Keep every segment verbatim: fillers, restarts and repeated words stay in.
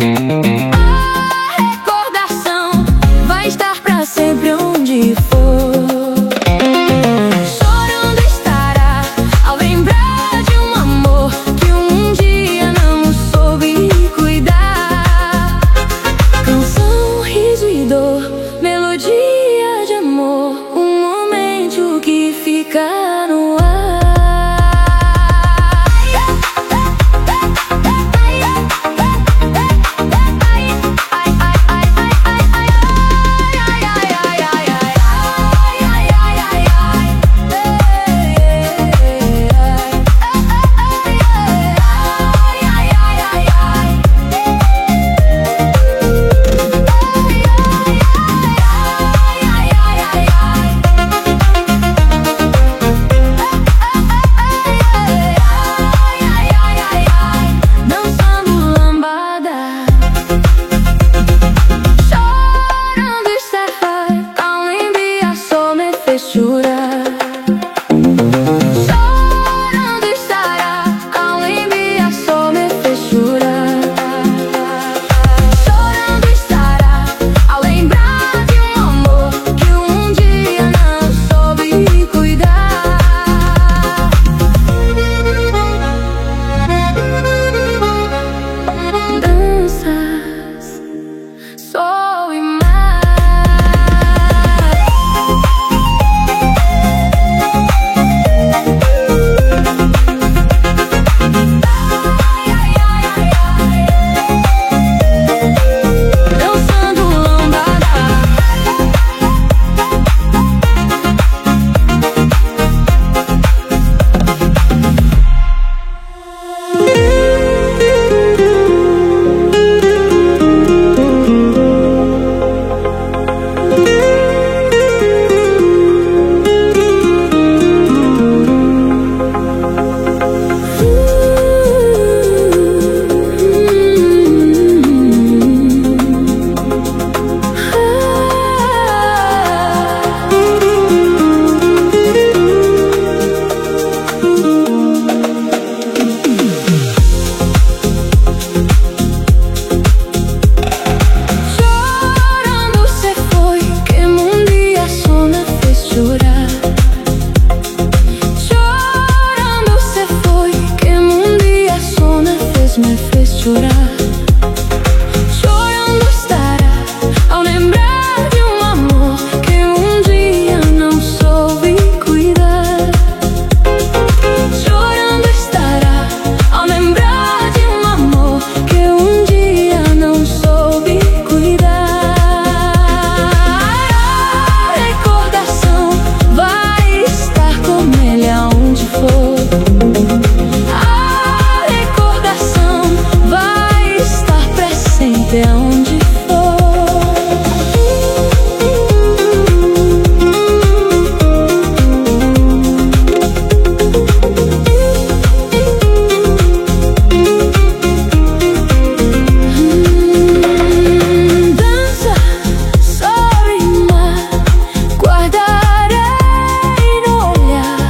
A recordação vai estar pra sempre onde for. Chorando estará ao lembrar de um amor que um dia não soube cuidar. Canção, riso e dor, melodia de amor, um momento que fica no ar. Chorar. Chorando estará ao lembrar, só me fez chorar. Chorando estará ao lembrar de um amor que um dia não soube cuidar. Danças, sol e mar. Me fez chorar. Chorando estará ao lembrar de um amor que um dia não soube cuidar. Chorando estará ao lembrar de um amor que um dia não soube cuidar. A recordação vai estar com ele aonde for. Onde for. hum, Dança, sol e mar, guardarei no olhar.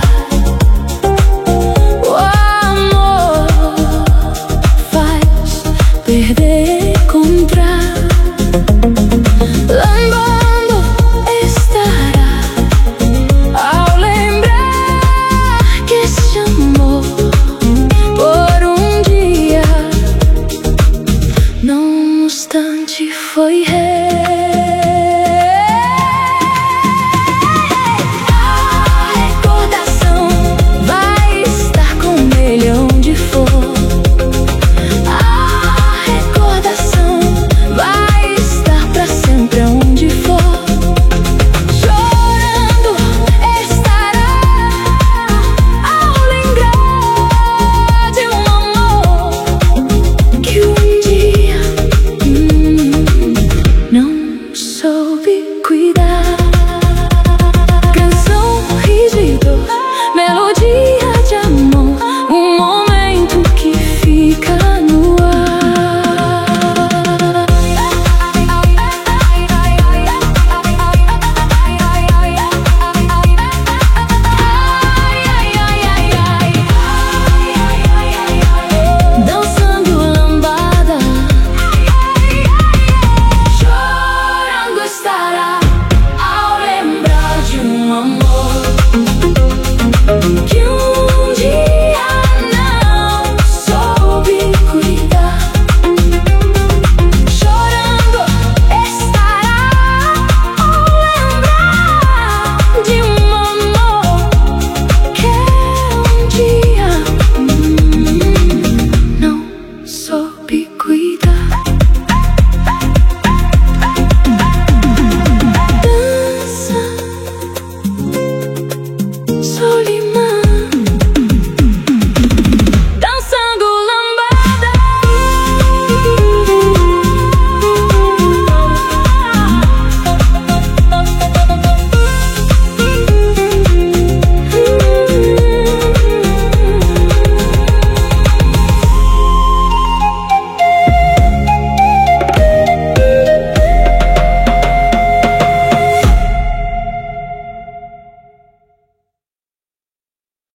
O amor faz perder. Lembrando estará ao lembrar que esse amor por um dia, num instante, foi rei.